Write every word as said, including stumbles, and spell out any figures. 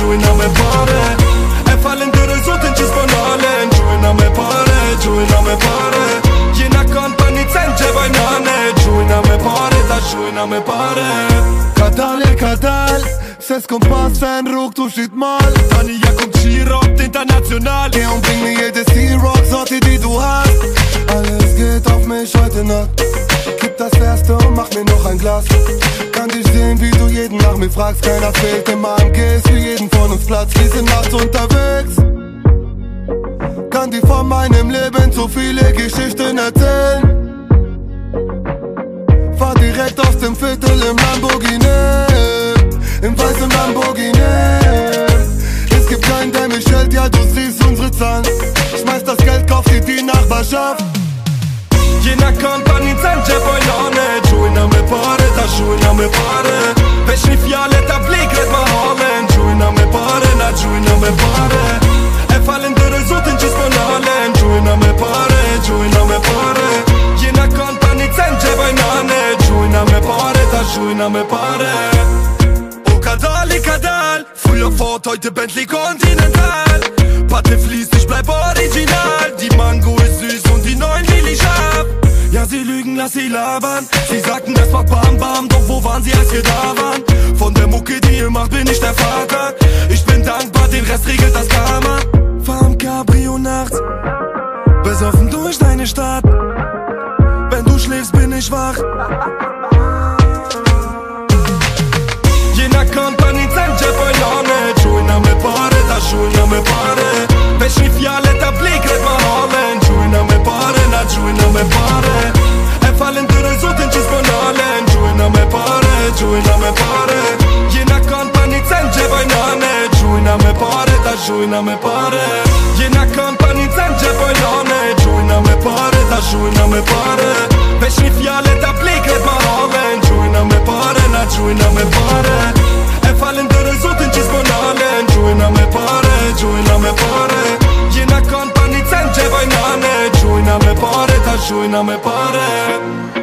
giù in me pare. E fallen dure zoten ci sponalen, giù in me pare, giù in me pare. Jena company zence bei nane, giù in me pare, da giù in me pare. Kadal, Kadal, ses Kompass, ein Ruck, du shit mal. Tanja kommt Skirock international. Geh und bring mir jede Sea-Rock-Sorte, die du hast. Alles geht auf mich heute Nacht. Gib das Erste und mach mir noch ein Glas. Kann dich sehen, wie du jeden nach mir fragst. Keiner fehlt im A M G, ist für jeden von uns Platz. Wir sind nachts unterwegs. Kann dir von meinem Leben so viele Geschichten erzählen. Fahr direkt aus dem Viertel im Lamborghini, im weißen Lamborghini. Es gibt keinen, der mich hält, ja du siehst unsere Zahlen. Schmeiß das Geld, kauf dir die Nachbarschaft. Jena company zence bei nane, giù in me pare, da giù in me pare. Pesci fiale ta blik red ma halen, giù in me pare, na giù in me pare. E fallen dure zoten ci sponalen, giù in me pare, giù in me pare. Jena company zence bei nane, giù in me pare, da giù in me pare. Oh Kadal, Kadal, früher Ford, heute Bentley Continental. Patte fließt, ich bleib original. Die Mango ist süß und die neuen will ich ab. Ja, sie lügen, lass sie labern. Sie sagten, das macht Bam Bam, doch wo waren sie, als wir da waren? Von der Mucke, die ihr macht, bin ich der Vater. Ich bin dankbar, den Rest regelt das Karma. Fahr im Cabrio nachts, besoffen durch deine Stadt. Wenn du schläfst, bin ich wach. Jena company zence bei nane, giù in me pare, da giù in me pare. Pesci fiale ta blik red ma halen, giù in me pare, na giù in me pare. E fallen dure zoten ci sponalen, giù in me pare, giù in me pare. Jena company zence bei nane, giù in me pare, da giù in me pare. Jena company zence bei nane, giù in me pare, da giù in me pare. Pesci fiale ta blik red ma halen, giù in me pare, na giù in me pare. E fallen dure zoten ci sponalen, giù in me pare, giù in me pare. Jena company zence bei nane, giù in me pare, da giù in me pare.